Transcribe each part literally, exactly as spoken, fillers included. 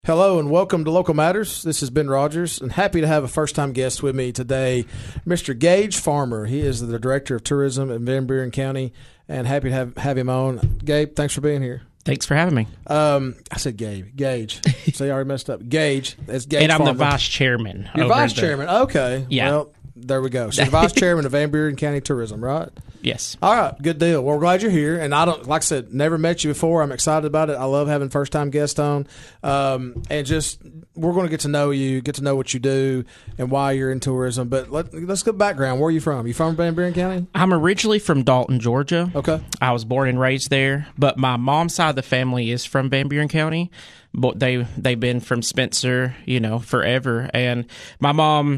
Hello and welcome to Local Matters. This is Ben Rogers, and happy to have a first-time guest with me today, Mister Gage Farmer. He is the Director of Tourism in Van Buren County, and happy to have, have him on. Gabe, thanks for being here. Thanks for having me. Um, I said Gabe. Gage. See, I already messed up. Gage. That's Gage And I'm Farmer. the Vice Chairman. You're over Vice the- Chairman. Okay. Yeah. Well, there we go. So you're Vice Chairman of Van Buren County Tourism, right? Yes. All right, good deal. Well, we're glad you're here, and I don't, like I said, never met you before. I'm excited about it. I love having first time guests on, um, and just we're going to get to know you, get to know what you do, and why you're in tourism. But let, let's get background. Where are you from? You from Van Buren County? I'm originally from Dalton, Georgia. Okay. I was born and raised there, but my mom's side of the family is from Van Buren County. But they they've been from Spencer, you know, forever. And my mom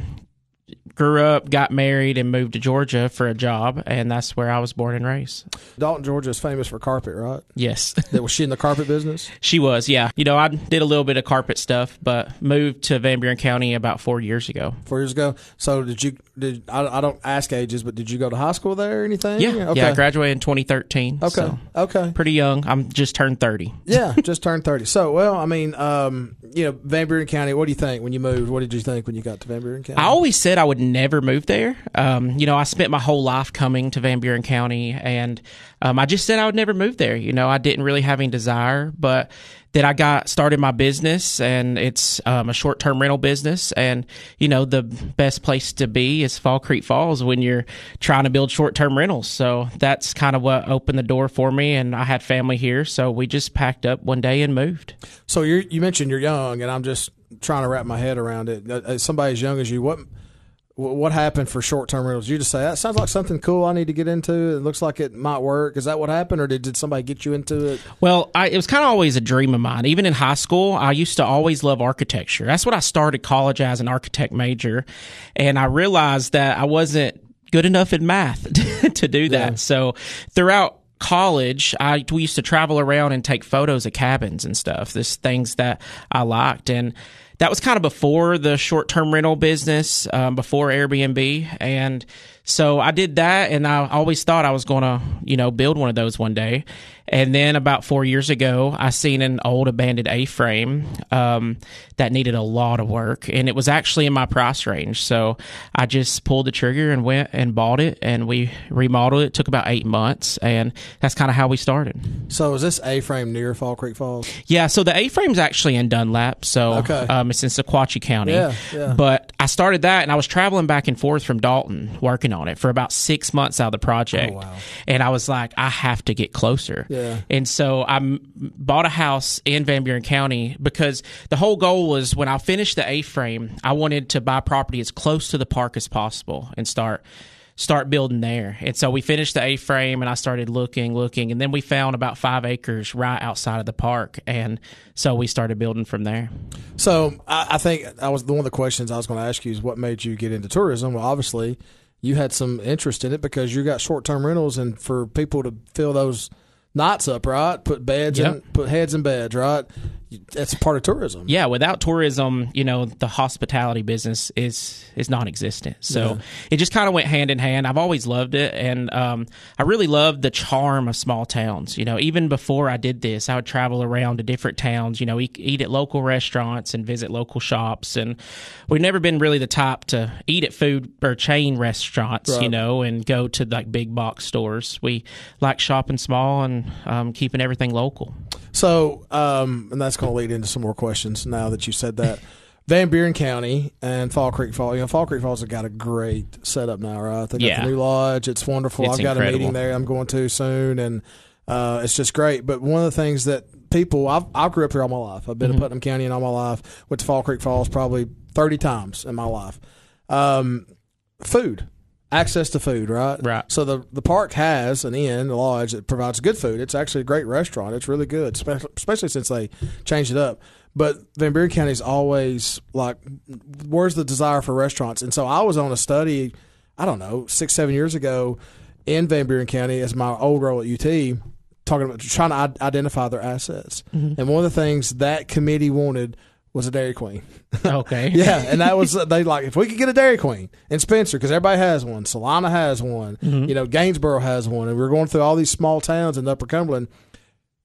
grew up, got married, and moved to Georgia for a job, and that's where I was born and raised. Dalton, Georgia is famous for carpet, right? Yes. Was she in the carpet business? She was, yeah. You know, I did a little bit of carpet stuff, but moved to Van Buren County about four years ago. Four years ago. So did you? Did I, I don't ask ages, but did you go to high school there or anything? Yeah, Okay. yeah. I graduated in twenty thirteen. Okay. So Okay. pretty young. I'm just turned thirty. Yeah, just turned thirty. So, well, I mean, um, you know, Van Buren County, what do you think when you moved? What did you think when you got to Van Buren County? I always said I would never move there. Um, you know, I spent my whole life coming to Van Buren County, and um, I just said I would never move there. You know, I didn't really have any desire, but then I got started my business, and it's um, a short-term rental business. And, you know, the best place to be is Fall Creek Falls when you're trying to build short-term rentals. So that's kind of what opened the door for me, and I had family here, so we just packed up one day and moved. So you you mentioned you're young, and I'm just trying to wrap my head around it. As somebody as young as you, what what happened for short-term rentals? You just say, that sounds like something cool I need to get into. It looks like it might work. Is that what happened, or did, did somebody get you into it? Well, I, it was kind of always a dream of mine. Even in high school, I used to always love architecture. That's what I started college as, an architect major, and I realized that I wasn't good enough in math to do that. Yeah. So throughout college, I we used to travel around and take photos of cabins and stuff. This things that I liked, and that was kind of before the short-term rental business, um, before Airbnb. And so I did that, and I always thought I was going to, you know, build one of those one day. And then about four years ago, I seen an old abandoned A-frame um, that needed a lot of work, and it was actually in my price range. So I just pulled the trigger and went and bought it, and we remodeled it. It took about eight months, and that's kind of how we started. So is this A-frame near Fall Creek Falls? Yeah, so the A-frame's actually in Dunlap, so Okay. um, it's in Sequatchie County. Yeah, yeah. But I started that, and I was traveling back and forth from Dalton working on it for about six months out of the project. Oh, wow. And I was like, I have to get closer. Yeah. And so I m- bought a house in Van Buren County because the whole goal was when I finished the A-frame, I wanted to buy property as close to the park as possible and start start building there. And so we finished the A-frame, and I started looking, looking, and then we found about five acres right outside of the park, and so we started building from there. So I, I think that was one of the questions I was going to ask you is what made you get into tourism? Well, obviously you had some interest in it because you got short-term rentals, and for people to fill those nights up, right? Put beds Yep. in, put heads in beds, right? That's a part of tourism. Yeah, without tourism, you know, the hospitality business is is non-existent. So Yeah. it just kind of went hand in hand. I've always loved it, and um, I really loved the charm of small towns. You know, even before I did this, I would travel around to different towns, you know, eat, eat at local restaurants and visit local shops. And we've never been really the type to eat at food or chain restaurants, Right. you know, and go to like big box stores. We like shopping small and um, keeping everything local. So, um, and that's going to lead into some more questions now that you said that. Van Buren County and Fall Creek Falls. You know, Fall Creek Falls have got a great setup now, right? They got Yeah. the new lodge. It's wonderful. It's I've got incredible. a meeting there I'm going to soon, and uh, it's just great. But one of the things that people, I've, I grew up here all my life. I've been Mm-hmm. to Putnam County and all my life. Went to Fall Creek Falls probably thirty times in my life. Um, food. Access to food, right? Right. So the the park has an inn, a lodge that provides good food. It's actually a great restaurant. It's really good, spe- especially since they changed it up. But Van Buren County is always like, where's the desire for restaurants? And so I was on a study, I don't know, six, seven years ago in Van Buren County as my old role at U T, talking about trying to i- identify their assets. Mm-hmm. And one of the things that committee wanted was a Dairy Queen. Okay. Yeah, and that was they like if we could get a Dairy Queen in Spencer because everybody has one, Salina has one, Mm-hmm. you know, Gainesboro has one, and we we're going through all these small towns in Upper Cumberland.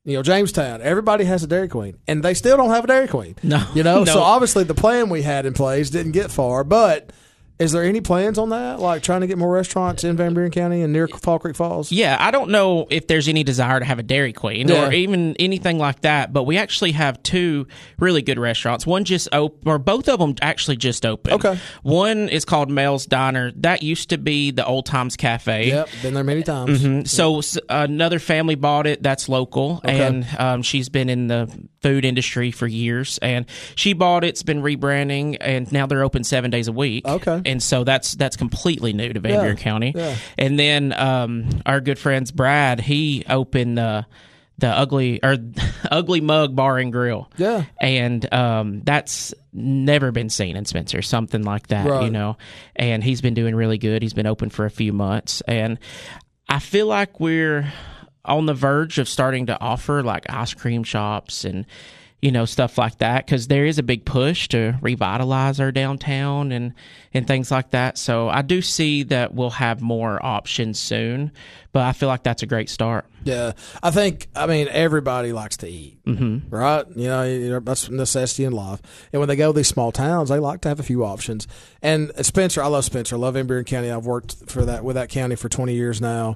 You know, Jamestown, everybody has a Dairy Queen, and they still don't have a Dairy Queen. No. You know, no. so obviously the plan we had in place didn't get far, but is there any plans on that, like trying to get more restaurants in Van Buren County and near Fall Creek Falls? Yeah, I don't know if there's any desire to have a Dairy Queen Yeah. or even anything like that, but we actually have two really good restaurants. One just opened, or both of them actually just opened. Okay. One is called Mel's Diner. That used to be the Old Times Cafe. Yep, been there many times. Mm-hmm. So s- another family bought it that's local, Okay. and um, she's been in the food industry for years. And she bought it, it's been rebranding, and now they're open seven days a week. Okay. And so that's that's completely new to Van Yeah, Buren County. yeah. And then um, our good friends Brad, he opened the the ugly or ugly mug bar and grill. Yeah. And um, that's never been seen in Spencer, something like that, Right. you know. And he's been doing really good. He's been open for a few months, and I feel like we're on the verge of starting to offer like ice cream shops and, you know, stuff like that, because there is a big push to revitalize our downtown and, and things like that. So I do see that we'll have more options soon, but I feel like that's a great start. Yeah, I think, I mean, everybody likes to eat, mm-hmm. right? You know, you know, that's a necessity in life. And when they go to these small towns, they like to have a few options. And Spencer, I love Spencer. I love Van Buren County. I've worked for that with that county for twenty years now.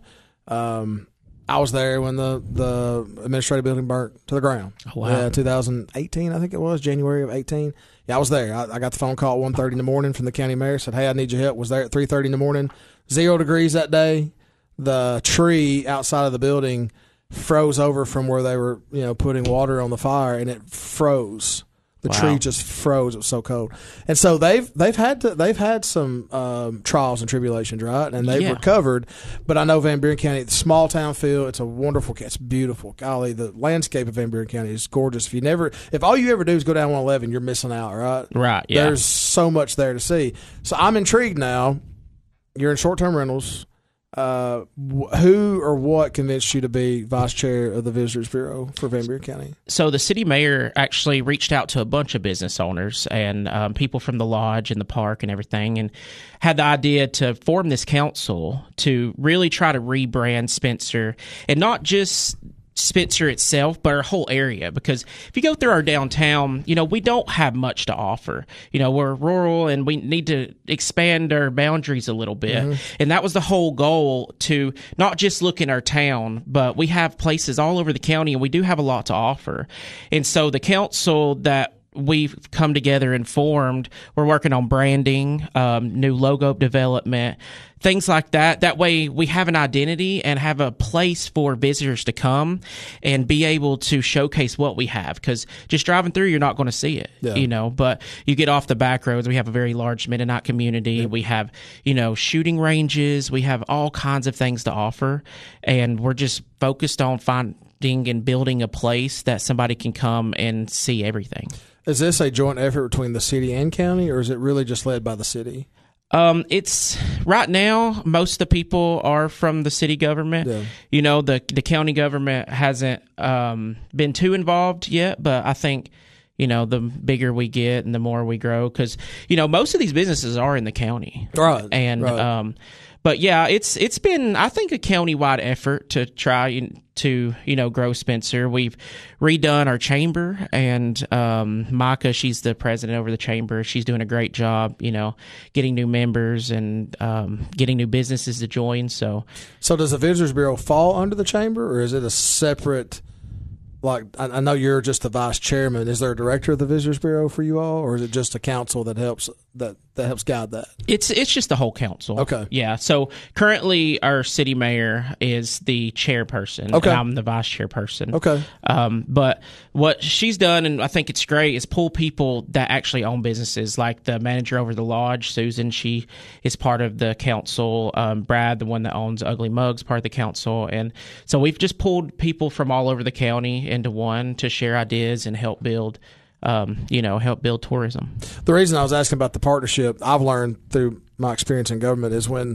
Um, I was there when the, the administrative building burnt to the ground. Oh, wow. Yeah, two thousand eighteen, I think it was, January of eighteen. Yeah, I was there. I, I got the phone call at one thirty in the morning from the county mayor. Said, hey, I need your help. Was there at three thirty in the morning. Zero degrees that day. The tree outside of the building froze over from where they were, you know, putting water on the fire, and it froze. The Wow. tree just froze. It was so cold, and so they've they've had to they've had some um, trials and tribulations, right? And they've Yeah. recovered. But I know Van Buren County, the small town feel. It's a wonderful, it's beautiful. Golly, the landscape of Van Buren County is gorgeous. If you never, if all you ever do is go down one eleven, you're missing out, right? Right, yeah. There's so much there to see. So I'm intrigued now. You're in short term rentals. Uh, wh- who or what convinced you to be vice chair of the Visitors Bureau for Van Buren County? So the city mayor actually reached out to a bunch of business owners and um, people from the lodge and the park and everything, and had the idea to form this council to really try to rebrand Spencer, and not just Spencer itself, but our whole area. Because if you go through our downtown, you know, we don't have much to offer. You know, we're rural and we need to expand our boundaries a little bit. Mm-hmm. And that was the whole goal, to not just look in our town, but we have places all over the county and we do have a lot to offer. And so the council that we've come together and formed, we're working on branding, um, new logo development, things like that. That way we have an identity and have a place for visitors to come and be able to showcase what we have. Because just driving through, you're not going to see it, Yeah. you know, but you get off the back roads. We have a very large Mennonite community. Yeah. We have, you know, shooting ranges. We have all kinds of things to offer. And we're just focused on finding and building a place that somebody can come and see everything. Is this a joint effort between the city and county, or is it really just led by the city? Um, it's right now, most of the people are from the city government. Yeah. You know, the the county government hasn't um, been too involved yet, but I think, you know, the bigger we get and the more we grow, because, you know, most of these businesses are in the county. Right. And, right. um, but yeah, it's it's been, I think, a county-wide effort to try to, you know, grow Spencer. We've redone our chamber, and um, Micah, she's the president over the chamber. She's doing a great job, you know, getting new members and um, getting new businesses to join. So, so does the Visitors Bureau fall under the chamber, or is it a separate? Like, I, I know you're just the vice chairman. Is there a director of the Visitors Bureau for you all, or is it just a council that helps that, that helps guide that? It's it's just the whole council. Okay. Yeah. So currently, our city mayor is the chairperson. Okay. And I'm the vice chairperson. Okay. Um, but what she's done, and I think it's great, is pull people that actually own businesses, like the manager over the lodge, Susan. She is part of the council. Um, Brad, the one that owns Ugly Mugs, part of the council. And so we've just pulled people from all over the county into one to share ideas and help build, um, you know, help build tourism. The reason I was asking about the partnership, I've learned through my experience in government, is when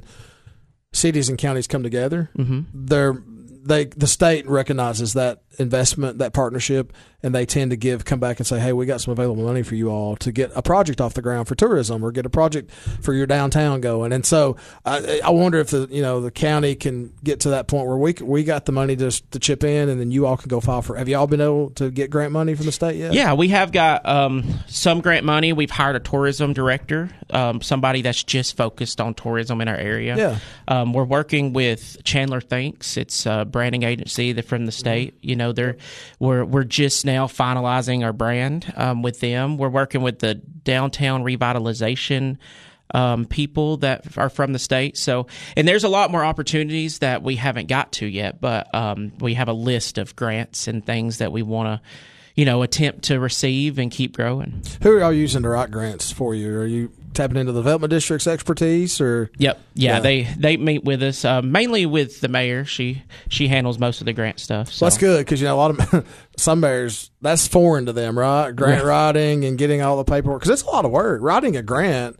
cities and counties come together, mm-hmm. they're they the state recognizes that investment, that partnership, and they tend to give come back and say, hey, we got some available money for you all to get a project off the ground for tourism or get a project for your downtown going. And so I, I wonder if the you know the county can get to that point where we we got the money to to chip in, and then you all can go file for. Have you all been able to get grant money from the state yet? Yeah, we have got um, some grant money. We've hired a tourism director, um, somebody that's just focused on tourism in our area. Yeah. Um, we're working with Chandler Thinks. It's a branding agency that from the state. Mm-hmm. You know, they're we're we're just now finalizing our brand um, with them. We're working with the downtown revitalization um, people that are from the state. So, and there's a lot more opportunities that we haven't got to yet, but um, we have a list of grants and things that we want to, you know, attempt to receive and keep growing. Who are y'all using to write grants for you? Are you tapping into the development district's expertise, or? Yep. Yeah, yeah. they they meet with us uh, mainly with the mayor. She she handles most of the grant stuff. So. Well, that's good because you know a lot of some mayors that's foreign to them, right? Grant yeah. writing and getting all the paperwork because it's a lot of work. Writing a grant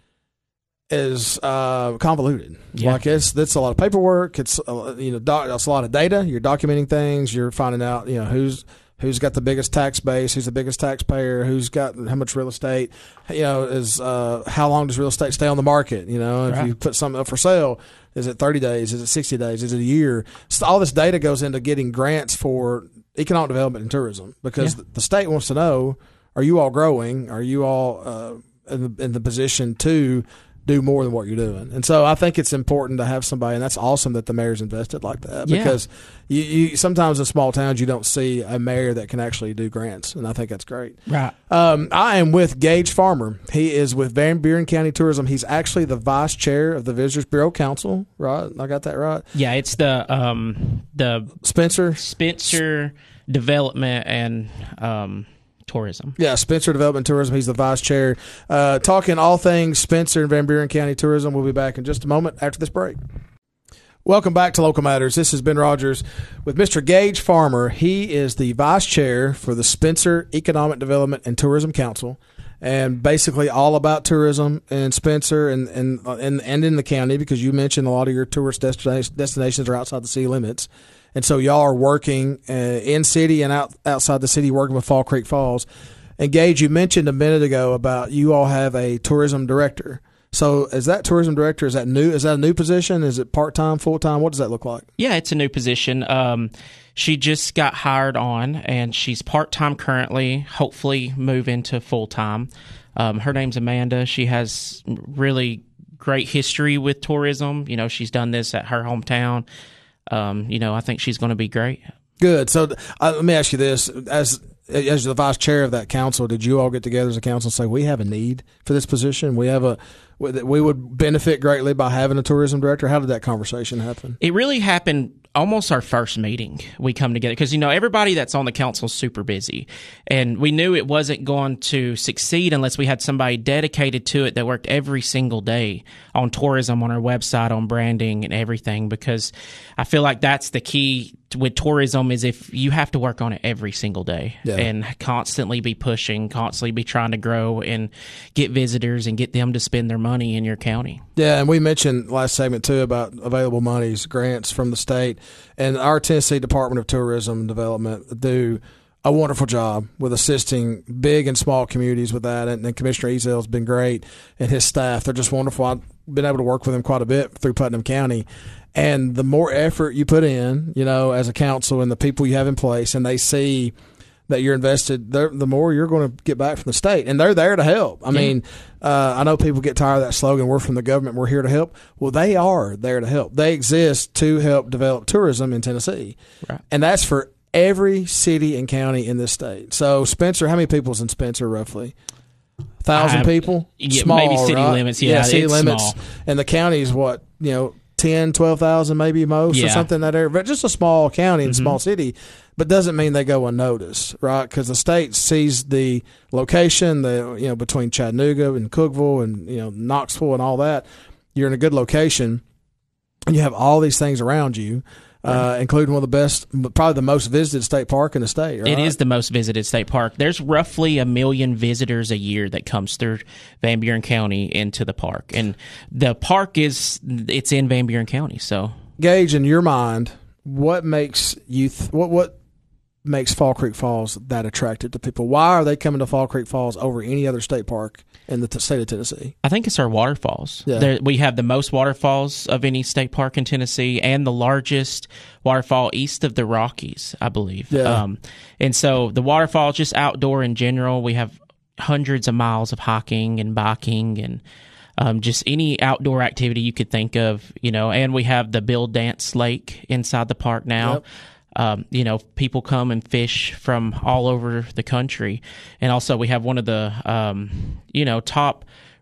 is uh, convoluted. Yeah. Like it's that's a lot of paperwork. It's uh, you know doc, it's a lot of data. You're documenting things. You're finding out you know who's. Who's got the biggest tax base? Who's the biggest taxpayer? Who's got how much real estate? You know, is uh, how long does real estate stay on the market? You know, if right. you put something up for sale, is it thirty days? Is it sixty days? Is it a year? So all this data goes into getting grants for economic development and tourism because yeah. the state wants to know: are you all growing? Are you all uh, in, the, in the position to do more than what you're doing? And so I think it's important to have somebody, and that's awesome that the mayor's invested like that because yeah. you, you sometimes in small towns you don't see a mayor that can actually do grants, and I think that's great. Right. Um, I am with Gage Farmer. He is with Van Buren County Tourism. He's actually the vice chair of the Visitors Bureau Council, right? I got that right? Yeah, it's the um, the Spencer Spencer Development and um, Tourism. Yeah, Spencer Development Tourism. He's the vice chair. Uh, talking all things Spencer and Van Buren County Tourism. We'll be back in just a moment after this break. Welcome back to Local Matters. This is Ben Rogers with Mister Gage Farmer. He is the vice chair for the Spencer Economic Development and Tourism Council, and basically all about tourism in Spencer and and and, and in the county because you mentioned a lot of your tourist destination, destinations are outside the city limits. And so y'all are working uh, in city and out outside the city, working with Fall Creek Falls. And Gage, you mentioned a minute ago about you all have a tourism director. So is that tourism director, is that new? Is that a new position? Is it part-time, full-time? What does that look like? Yeah, it's a new position. Um, she just got hired on, and she's part-time currently, hopefully move into full-time. Um, her name's Amanda. She has really great history with tourism. You know, she's done this at her hometown. Um, you know, I think she's going to be great. Good. So uh, let me ask you this. As as the vice chair of that council, did you all get together as a council and say, we have a need for this position? We have a we would benefit greatly by having a tourism director. How did that conversation happen? It really happened almost our first meeting. We come together because, you know, everybody that's on the council is super busy. And we knew it wasn't going to succeed unless we had somebody dedicated to it that worked every single day on tourism, on our website, on branding and everything, because I feel like that's the key with tourism is if you have to work on it every single day yeah. and constantly be pushing, constantly be trying to grow and get visitors and get them to spend their money in your county. Yeah, and we mentioned last segment too about available monies, grants from the state, and our Tennessee Department of Tourism Development do a wonderful job with assisting big and small communities with that, and, and Commissioner Ezel has been great, and his staff. They're just wonderful. I've been able to work with them quite a bit through Putnam County. And the more effort you put in, you know, as a council and the people you have in place, and they see that you're invested, the more you're going to get back from the state. And they're there to help. I yeah. mean, uh, I know people get tired of that slogan, we're from the government, we're here to help. Well, they are there to help. They exist to help develop tourism in Tennessee. Right. And that's for every city and county in this state. So, Spencer, how many people's in Spencer roughly? A thousand people? Yeah, small, maybe city right? limits. Yeah, yeah city it's limits. Small. And the county is what, you know, ten, twelve thousand maybe most yeah. or something in that area. But just a small county and mm-hmm. small city, but doesn't mean they go unnoticed, right? Because the state sees the location, the you know, between Chattanooga and Cookeville and, you know, Knoxville and all that. You're in a good location, and you have all these things around you. Uh, including one of the best, probably the most visited state park in the state. Right? It is the most visited state park. There's roughly a million visitors a year that comes through Van Buren County into the park. And the park is, it's in Van Buren County. So, Gage, in your mind, what makes you, th- what, what makes Fall Creek Falls that attractive to people? Why are they coming to Fall Creek Falls over any other state park in the t- state of Tennessee? I think it's our waterfalls. Yeah. There, we have the most waterfalls of any state park in Tennessee and the largest waterfall east of the Rockies, I believe. Yeah. Um, and so the waterfall, just outdoor in general, we have hundreds of miles of hiking and biking and um, just any outdoor activity you could think of, you know, and we have the Bill Dance Lake inside the park now. Yep. Um, you know, people come and fish from all over the country. And also we have one of the, um, you know, top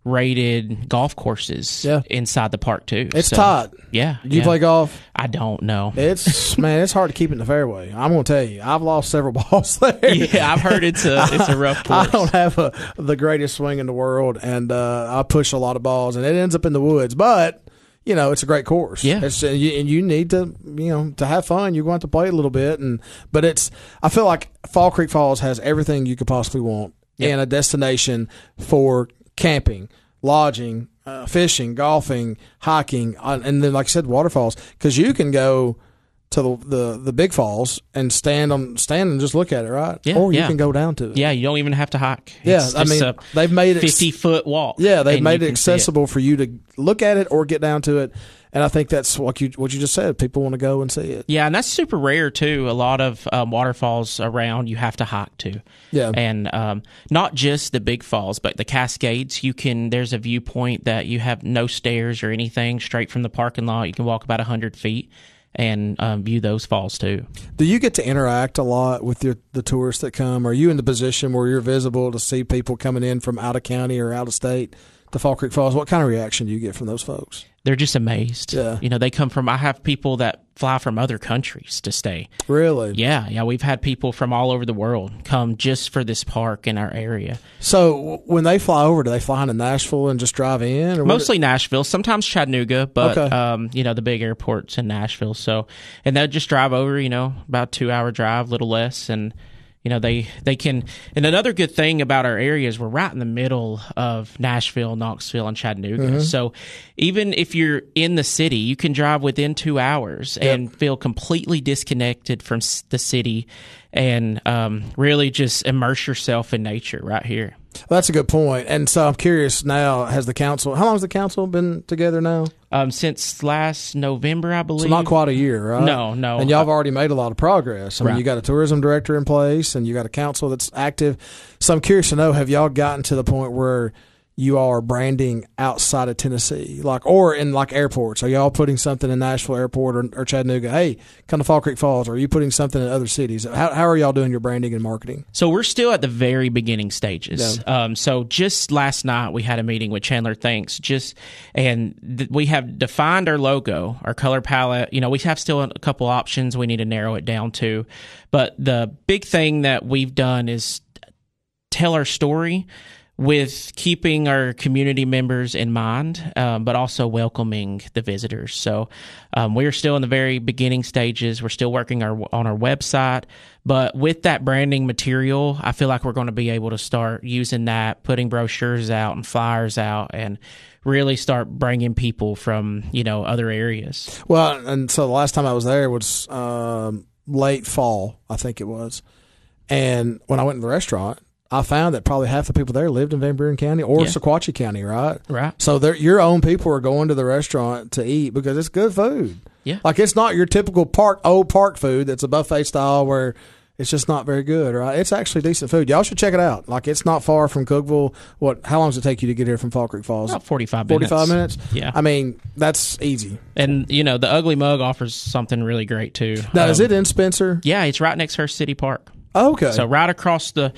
rated golf courses Yeah. inside the park too. It's So, tight. Yeah. Do you yeah. play golf? I don't know. It's man, it's hard to keep it in the fairway. I'm gonna tell you, I've lost several balls there. Yeah, I've heard it's a it's a rough course. I don't have a, the greatest swing in the world, and uh, I push a lot of balls, and it ends up in the woods. But you know, it's a great course. Yeah, it's, and, you, and you need to, you know, to have fun. You're going to have to play a little bit, and but it's. I feel like Fall Creek Falls has everything you could possibly want, Yep. and a destination for camping, lodging, uh, fishing, golfing, hiking, uh, and then, like I said, waterfalls. Because you can go to the, the the big falls and stand on stand and just look at it, right? Yeah, or you yeah. can go down to it. Yeah, you don't even have to hike. Yeah, It's I just mean, a they've made it fifty foot walk. Yeah, they've and made you it can see accessible for you to look at it or get down to it, and I think that's what you what you just said. People want to go and see it. Yeah, and that's super rare too. A lot of um, waterfalls around you have to hike to. Yeah, and um, not just the big falls, but the Cascades. You can. There's a viewpoint that you have no stairs or anything. Straight from the parking lot, you can walk about a hundred feet and um, view those falls too. Do you get to interact a lot with your, the tourists that come? Are you in the position where you're visible to see people coming in from out of county or out of state to Fall Creek Falls? What kind of reaction do you get from those folks? They're just amazed. Yeah. You know, they come from, I have people that fly from other countries to stay. Really? Yeah. Yeah. We've had people from all over the world come just for this park in our area. So when they fly over, do they fly into Nashville and just drive in? Or what- Mostly Nashville, sometimes Chattanooga, but, Okay. um, you know, the big airport's in Nashville. So, and they'll just drive over, you know, about two hour drive, a little less. And, you know, they, they can, and another good thing about our area is we're right in the middle of Nashville, Knoxville, and Chattanooga. Mm-hmm. So even if you're in the city, you can drive within two hours Yep. and feel completely disconnected from s- the city and um, really just immerse yourself in nature right here. That's a good point. And so I'm curious now, has the council, how long has the council been together now? Um, since last November, I believe. So not quite a year, right? No, no. And y'all have already made a lot of progress. I mean, Right. you got a tourism director in place, and you got a council that's active. So I'm curious to know, have y'all gotten to the point where you all are branding outside of Tennessee, like or in like airports? Are y'all putting something in Nashville Airport or, or Chattanooga? Hey, come to Fall Creek Falls. Or are you putting something in other cities? How, how are y'all doing your branding and marketing? So we're still at the very beginning stages. Yeah. Um, so just last night we had a meeting with Chandler Thanks, just and th- we have defined our logo, our color palette. You know, we have still a couple options we need to narrow it down to, but the big thing that we've done is tell our story with keeping our community members in mind, um, but also welcoming the visitors. So um, we are still in the very beginning stages. We're still working our, on our website. But with that branding material, I feel like we're going to be able to start using that, putting brochures out and flyers out, and really start bringing people from, you know, other areas. Well, and so the last time I was there was um, late fall, I think it was. And when I went to the restaurant, I found that probably half the people there lived in Van Buren County or Yeah. Sequatchie County, right? Right. So they're, your own people are going to the restaurant to eat because it's good food. Yeah. Like it's not your typical park old park food that's a buffet style where it's just not very good, right? It's actually decent food. Y'all should check it out. Like it's not far from Cookeville. What? How long does it take you to get here from Fall Creek Falls? About forty-five minutes. forty-five minutes? Yeah. I mean, that's easy. And, you know, the Ugly Mug offers something really great, too. Now, Um, is it in Spencer? Yeah, it's right next to Hearst City Park. Oh, okay. So right across the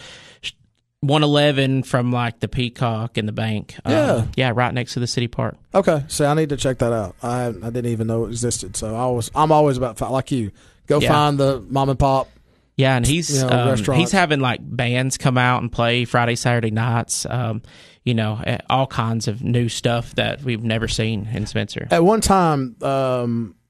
one eleven from like the Peacock and the bank. Yeah. Um, yeah, right next to the city park. Okay, so I need to check that out. I I didn't even know it existed. So I was I'm always about like you. Go Yeah. find the mom and pop. Yeah, and he's You know, um, restaurants. he's having like bands come out and play Friday, Saturday nights. Um, you know, eh, all kinds of new stuff that we've never seen in Spencer. At one time, um,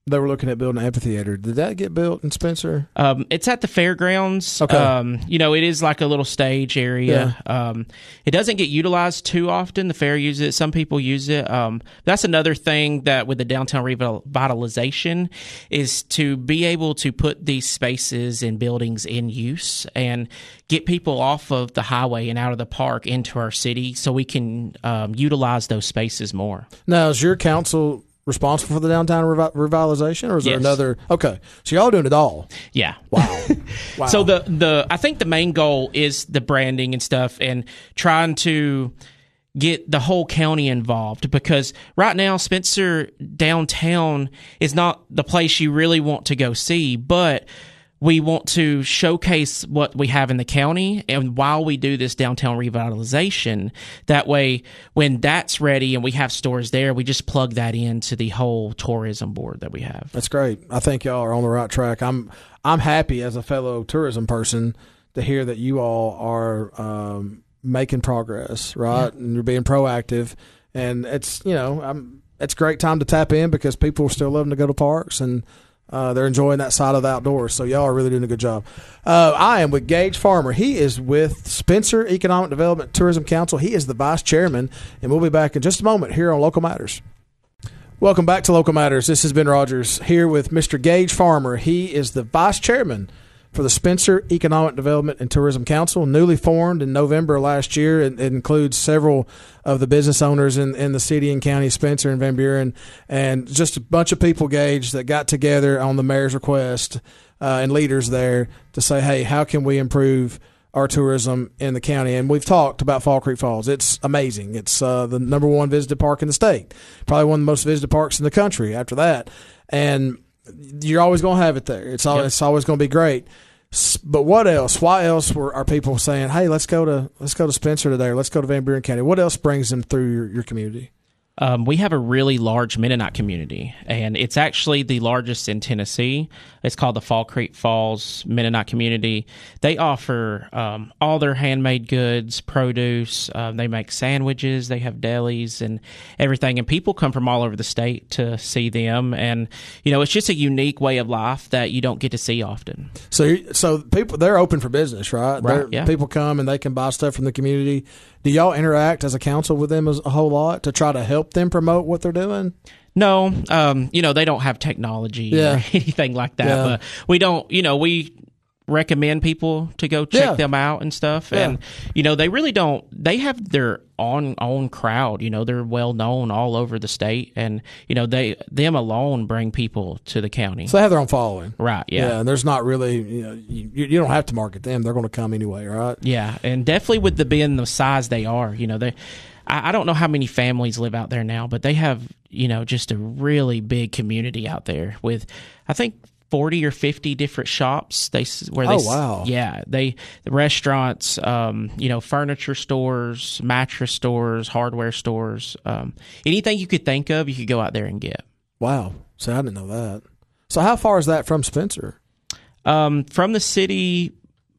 they were looking at building an amphitheater. Did that get built in Spencer? Um, it's at the fairgrounds. Okay. Um, you know, it is like a little stage area. Yeah. Um, it doesn't get utilized too often. The fair uses it. Some people use it. Um, that's another thing that with the downtown revitalization is to be able to put these spaces and buildings in use and get people off of the highway and out of the park into our city so we can um, utilize those spaces more. Now, is your council responsible for the downtown revi- revitalization, or is there yes. another? Okay, so y'all doing it all. Yeah. Wow. Wow. So the the I think the main goal is the branding and stuff, and trying to get the whole county involved, because right now Spencer downtown is not the place you really want to go see, but we want to showcase what we have in the county, and while we do this downtown revitalization, that way when that's ready and we have stores there, we just plug that into the whole tourism board that we have. That's great. I think y'all are on the right track. I'm I'm happy as a fellow tourism person to hear that you all are um, making progress, right? Yeah. And you're being proactive, and it's you know I'm, it's a great time to tap in because people are still loving to go to parks and. Uh, they're enjoying that side of the outdoors, so y'all are really doing a good job. Uh, I am with Gage Farmer. He is with Spencer Economic Development Tourism Council. He is the vice chairman, and we'll be back in just a moment here on Local Matters. Welcome back to Local Matters. This is Ben Rogers here with Mister Gage Farmer. He is the vice chairman for the Spencer Economic Development and Tourism Council, newly formed in November last year. It, it includes several of the business owners in, in the city and county of Spencer and Van Buren, and just a bunch of people, Gage, that got together on the mayor's request uh, and leaders there to say, hey, how can we improve our tourism in the county? And we've talked about Fall Creek Falls. It's amazing. It's uh, the number one visited park in the state, probably one of the most visited parks in the country after that. And you're always going to have it there. It's always, yep. It's always going to be great. But what else? Why else were are people saying, "Hey, let's go to let's go to Spencer today, or let's go to Van Buren County"? What else brings them through your, your community? Um, we have a really large Mennonite community, and it's actually the largest in Tennessee. It's called the Fall Creek Falls Mennonite Community. They offer um, all their handmade goods, produce. Um, they make sandwiches. They have delis and everything. And people come from all over the state to see them. And, you know, it's just a unique way of life that you don't get to see often. So, so people, they're open for business, right? Right, yeah. People come and they can buy stuff from the community. Do y'all interact as a council with them a whole lot to try to help them promote what they're doing? No, um, you know, they don't have technology yeah. or anything like that. Yeah. But we don't, you know, we recommend people to go check yeah. them out and stuff. Yeah. And, you know, they really don't, they have their own, own crowd. You know, they're well known all over the state. And, you know, they, them alone bring people to the county. So they have their own following. Right, yeah. Yeah, and there's not really, you know, you, you don't have to market them. They're going to come anyway, right? Yeah, and definitely with the being the size they are, you know, they, I, I don't know how many families live out there now, but they have, you know, just a really big community out there with, I think, forty or fifty different shops. They where they, oh wow, yeah, they the restaurants, um, you know, furniture stores, mattress stores, hardware stores, um, anything you could think of, you could go out there and get. Wow, so I didn't know that. So how far is that from Spencer? Um, from the city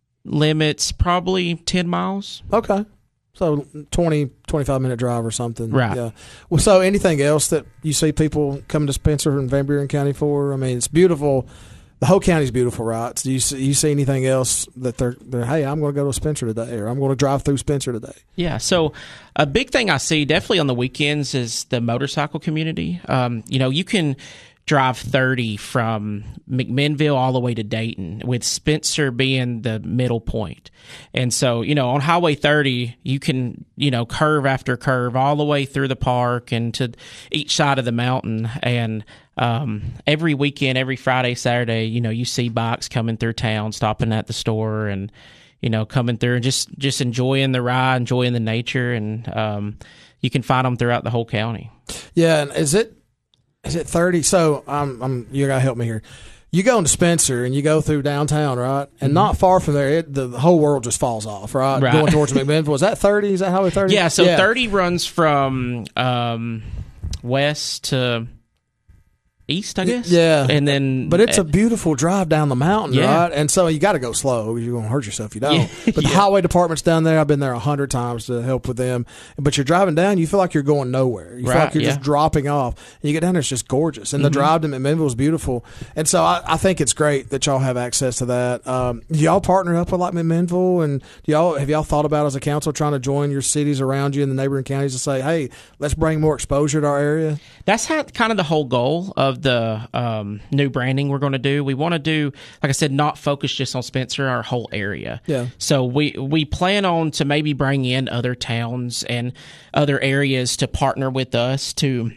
limits, probably ten miles. Okay. So twenty, twenty-five minute drive or something. Right. Yeah. Well, so anything else that you see people coming to Spencer and Van Buren County for? I mean, it's beautiful. The whole county's beautiful, right? So you see, you see anything else that they're, they're, hey, I'm going to go to Spencer today, or I'm going to drive through Spencer today? Yeah. So a big thing I see definitely on the weekends is the motorcycle community. Um, you know, you can drive thirty from McMinnville all the way to Dayton, with Spencer being the middle point. And so, you know, on Highway thirty, you can, you know, curve after curve all the way through the park and to each side of the mountain. And um, every weekend, every Friday, Saturday, you know, you see bikes coming through town, stopping at the store and, you know, coming through and just, just enjoying the ride, enjoying the nature. And um, you can find them throughout the whole county. Yeah. And is it, Is it thirty? So I'm, I'm. You gotta help me here. You go into Spencer and you go through downtown, right? And mm-hmm. not far from there, it, the, the whole world just falls off, right? right. Going towards McMinnville. Is that thirty? Is that Highway thirty? Yeah. So yeah. thirty runs from um, west to east, I guess. Yeah. And then, but it's a beautiful drive down the mountain, yeah. right? And so you got to go slow. You're going to hurt yourself if you don't. Yeah. But the yeah. highway department's down there. I've been there a hundred times to help with them. But you're driving down, you feel like you're going nowhere. You right, feel like you're yeah. just dropping off. And you get down there, it's just gorgeous. And mm-hmm. the drive to McMinnville is beautiful. And so I, I think it's great that y'all have access to that. Um, do y'all partner up with like McMinnville? And do y'all have y'all thought about as a council trying to join your cities around you in the neighboring counties to say, hey, let's bring more exposure to our area? That's how, kind of the whole goal of the um, new branding we're going to do. We want to do, like I said, not focus just on Spencer, our whole area. Yeah. So we we plan on to maybe bring in other towns and other areas to partner with us to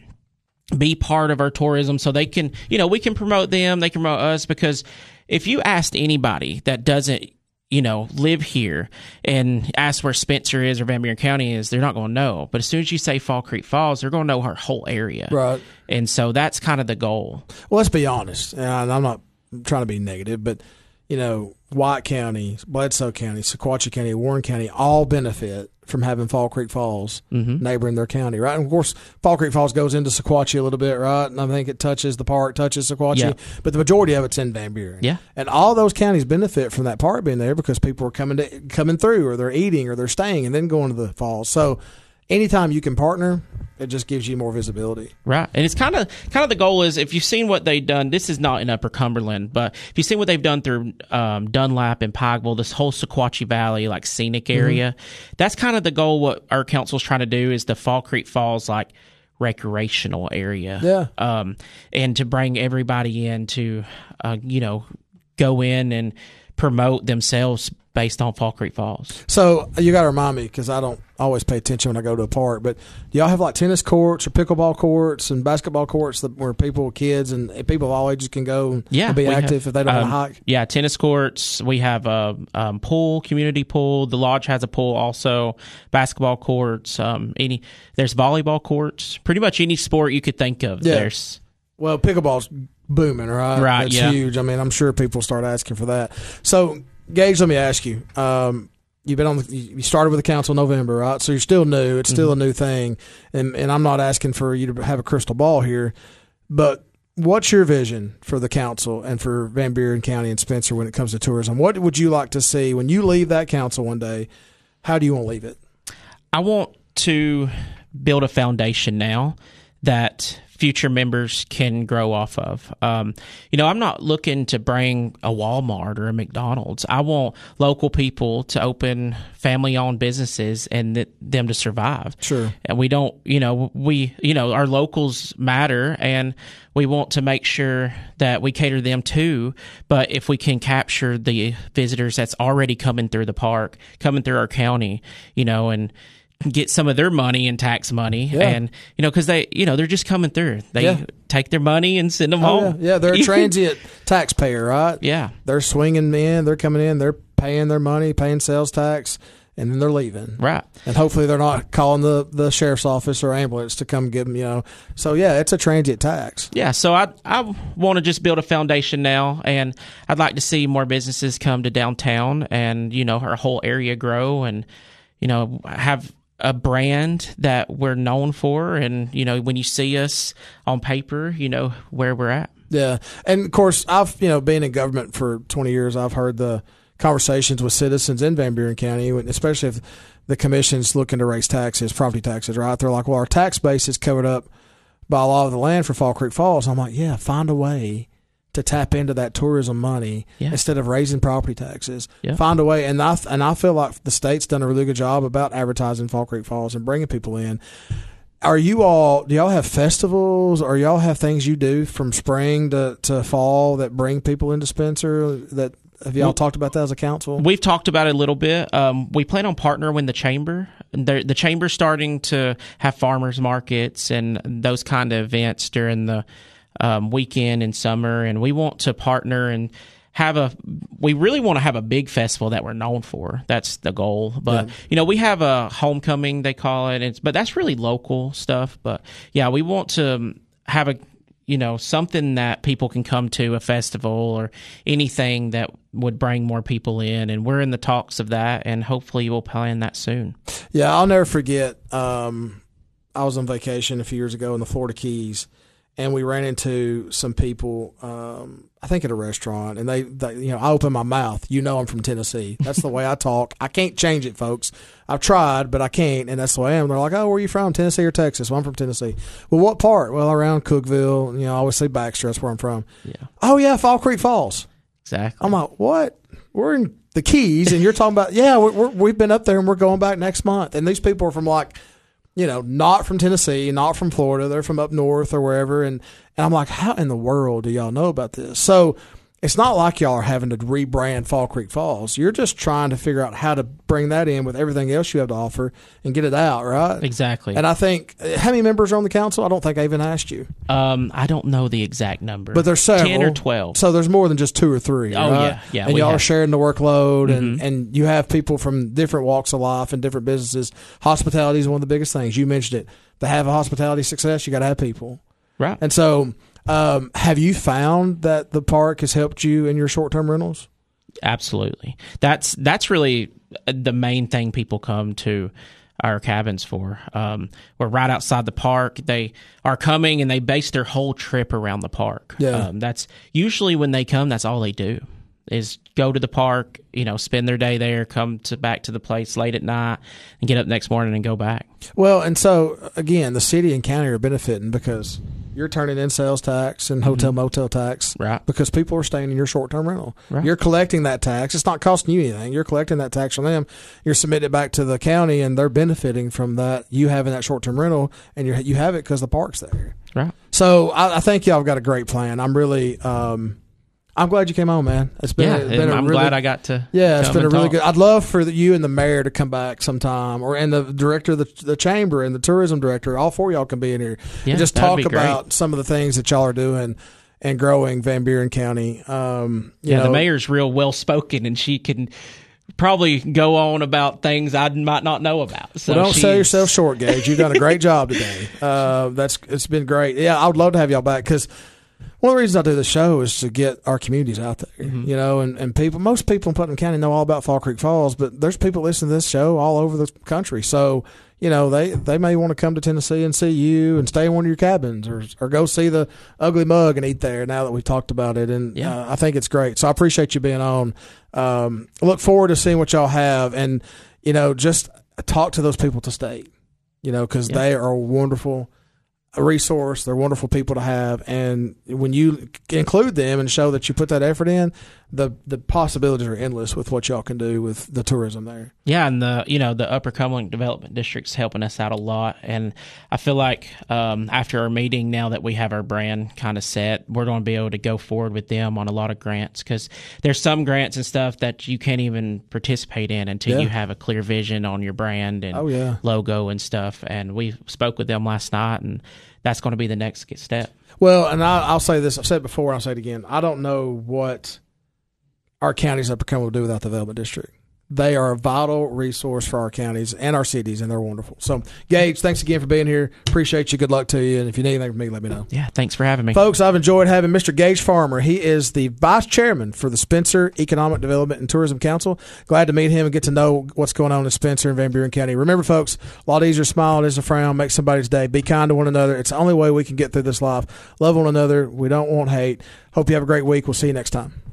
be part of our tourism, so they can, you know, we can promote them, they can promote us. Because if you asked anybody that doesn't, you know, live here and ask where Spencer is or Van Buren County is, they're not going to know. But as soon as you say Fall Creek Falls, they're going to know our whole area. Right. And so that's kind of the goal. Well, let's be honest, and I'm not trying to be negative, but, you know, White County, Bledsoe County, Sequatchie County, Warren County all benefit from having Fall Creek Falls mm-hmm. neighboring their county, right? And of course, Fall Creek Falls goes into Sequatchie a little bit, right? And I think it touches the park, touches Sequatchie, yeah. but the majority of it's in Van Buren. Yeah. And all those counties benefit from that park being there because people are coming to, coming through, or they're eating, or they're staying, and then going to the falls. So anytime you can partner, it just gives you more visibility. Right. And it's kind of kind of the goal is, if you've seen what they've done, this is not in Upper Cumberland, but if you've seen what they've done through um, Dunlap and Pikeville, this whole Sequatchie Valley, like scenic area, mm-hmm. that's kind of the goal. What our council's trying to do is the Fall Creek Falls, like, recreational area. Yeah. Um, and to bring everybody in to, uh, you know, go in and promote themselves based on Fall Creek Falls. So you got to remind me, because I don't always pay attention when I go to a park, but do y'all have like tennis courts or pickleball courts and basketball courts that, where people, kids and people of all ages can go and yeah, be active have, if they don't um, want to hike? Yeah, tennis courts. We have a um, pool, community pool. The lodge has a pool also. Basketball courts. Um, any there's volleyball courts. Pretty much any sport you could think of. Yeah. There's well, pickleball's booming, right? Right. It's yeah. huge. I mean, I'm sure people start asking for that. So, Gage, let me ask you. Um, you've been on. The, you started with the council in November, right? So you're still new. It's still mm-hmm. a new thing, and and I'm not asking for you to have a crystal ball here, but what's your vision for the council and for Van Buren County and Spencer when it comes to tourism? What would you like to see when you leave that council one day? How do you want to leave it? I want to build a foundation now that future members can grow off of. Um, you know, I'm not looking to bring a Walmart or a McDonald's. I want local people to open family-owned businesses and th- them to survive. Sure. And we don't, you know, we, you know, our locals matter, and we want to make sure that we cater them too. But if we can capture the visitors that's already coming through the park, coming through our county, you know, and get some of their money and tax money, yeah. and you know, because they, you know, they're just coming through. They yeah. take their money and send them oh, home. Yeah, yeah they're a transient taxpayer, right? Yeah, they're swinging in, they're coming in, they're paying their money, paying sales tax, and then they're leaving. Right, and hopefully they're not calling the the sheriff's office or ambulance to come get them. You know, so yeah, it's a transient tax. Yeah, so I I want to just build a foundation now, and I'd like to see more businesses come to downtown, and you know, our whole area grow, and you know, have a brand that we're known for, and you know, when you see us on paper, you know where we're at. Yeah, and of course, I've you know been in government for twenty years. I've heard the conversations with citizens in Van Buren County, especially if the commission's looking to raise taxes, property taxes. Right? They're like, well, our tax base is covered up by a lot of the land for Fall Creek Falls. I'm like, yeah, find a way to tap into that tourism money yeah. instead of raising property taxes. Yeah. Find a way, and I and I feel like the state's done a really good job about advertising Fall Creek Falls and bringing people in. Are you all? Do y'all have festivals, or y'all have things you do from spring to, to fall that bring people into Spencer? That have y'all well, talked about that as a council? We've talked about it a little bit. Um, we plan on partnering with the chamber. The, the chamber's starting to have farmers markets and those kind of events during the Um, weekend in summer, and we want to partner and have a we really want to have a big festival that we're known for. That's the goal. But yeah. you know, we have a homecoming, they call it, it's, but that's really local stuff. But yeah, we want to have a you know something that people can come to, a festival or anything that would bring more people in, and we're in the talks of that, and hopefully we'll plan that soon. Yeah, I'll never forget. um I was on vacation a few years ago in the Florida Keys, and we ran into some people, um, I think at a restaurant, and they, they, you know, I open my mouth. You know I'm from Tennessee. That's the way I talk. I can't change it, folks. I've tried, but I can't, and that's the way I am. They're like, oh, where are you from, Tennessee or Texas? Well, I'm from Tennessee. Well, what part? Well, around Cookeville. You know, I always say Baxter. That's where I'm from. Yeah. Oh, yeah, Fall Creek Falls. Exactly. I'm like, what? We're in the Keys, and you're talking about, yeah, we're, we're, we've been up there, and we're going back next month. And these people are from, like, you know, not from Tennessee, not from Florida. They're from up north or wherever. And, and I'm like, how in the world do y'all know about this? So it's not like y'all are having to rebrand Fall Creek Falls. You're just trying to figure out how to bring that in with everything else you have to offer and get it out, right? Exactly. And I think, how many members are on the council? I don't think I even asked you. Um, I don't know the exact number. But there's several. ten or twelve. So there's more than just two or three. Oh, right? yeah. Yeah. And we y'all have. are sharing the workload, Mm-hmm. and, and you have people from different walks of life and different businesses. Hospitality is one of the biggest things. You mentioned it. To have a hospitality success, you got to have people. Right. And so, um, have you found that the park has helped you in your short-term rentals? Absolutely. That's that's really the main thing people come to our cabins for. Um, we're right outside the park. They are coming and they base their whole trip around the park. Yeah. Um, that's usually when they come, that's all they do is go to the park, you know, spend their day there, come to back to the place late at night, and get up next morning and go back. Well, and so, again, the city and county are benefiting because you're turning in sales tax and hotel Mm-hmm. motel tax, Right. because people are staying in your short-term rental. Right. You're collecting that tax. It's not costing you anything. You're collecting that tax from them. You're submitting it back to the county, and they're benefiting from that, you having that short-term rental, and you you have it because the park's there. Right. So I, I think y'all have got a great plan. I'm really um, – I'm glad you came on, man. It's been, Yeah, it's been and a I'm really, glad I got to. Yeah, it's come been a and really talk. good. I'd love for the, you and the mayor to come back sometime, or and the director of the, the chamber and the tourism director. All four of y'all can be in here Yeah, and just that'd talk be great. about some of the things that y'all are doing and growing Van Buren County. Um, you Yeah, know, the mayor's real well spoken, and she can probably go on about things I might not know about. So well, don't sell she's- yourself short, Gage. You've done a great job today. Uh, that's it's been great. Yeah, I would love to have y'all back because one of the reasons I do the show is to get our communities out there, Mm-hmm. you know, and, and people, most people in Putnam County know all about Fall Creek Falls, but there's people listening to this show all over the country. So, you know, they, they may want to come to Tennessee and see you and stay in one of your cabins, or or go see the Ugly Mug and eat there now that we've talked about it. And Yeah. uh, I think it's great. So I appreciate you being on. Um, I look forward to seeing what y'all have, and, you know, just talk to those people to state, you know, because Yeah. they are a wonderful a resource. They're wonderful people to have, and when you include them and show that you put that effort in, the the possibilities are endless with what y'all can do with the tourism there. Yeah, and the you know the Upper Cumberland Development District's helping us out a lot, and I feel like um, after our meeting, now that we have our brand kind of set, we're going to be able to go forward with them on a lot of grants, because there's some grants and stuff that you can't even participate in until Yeah. you have a clear vision on your brand and Oh, yeah. logo and stuff. And we spoke with them last night, and that's going to be the next step. Well, and I, I'll say this: I've said it before, and I'll say it again. I don't know what our counties Upper Cumberland will do without the Development District. They are a vital resource for our counties and our cities, and they're wonderful. So, Gage, thanks again for being here. Appreciate you. Good luck to you. And if you need anything from me, let me know. Yeah, thanks for having me. Folks, I've enjoyed having Mister Gage Farmer. He is the vice chairman for the Spencer Economic Development and Tourism Council. Glad to meet him and get to know what's going on in Spencer and Van Buren County. Remember, folks, a lot easier to smile than to frown. Make somebody's day. Be kind to one another. It's the only way we can get through this life. Love one another. We don't want hate. Hope you have a great week. We'll see you next time.